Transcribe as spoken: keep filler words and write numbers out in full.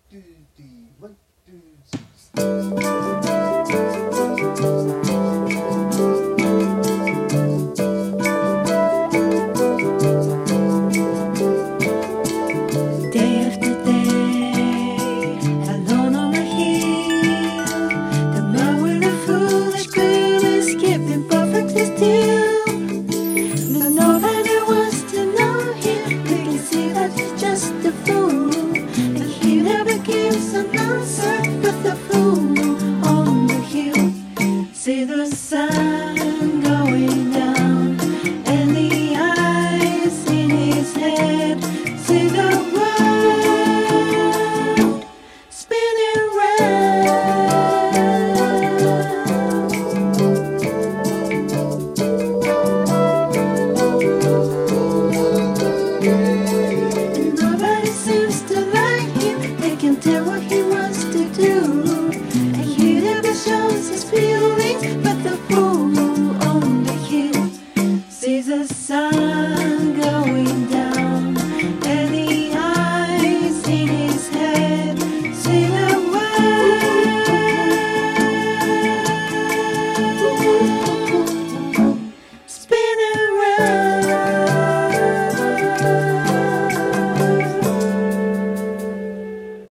two, three, one, two, six. Day after day, alone on the hill, the man with the foolish grin is keeping perfectly still. But nobody wants to know him. They can see that he's just a fool, and he never gives an answer but the fool on the hill. See the sun going down and the eyes in his head. See the world spinning round. Nobody seems to like him. They can tell what he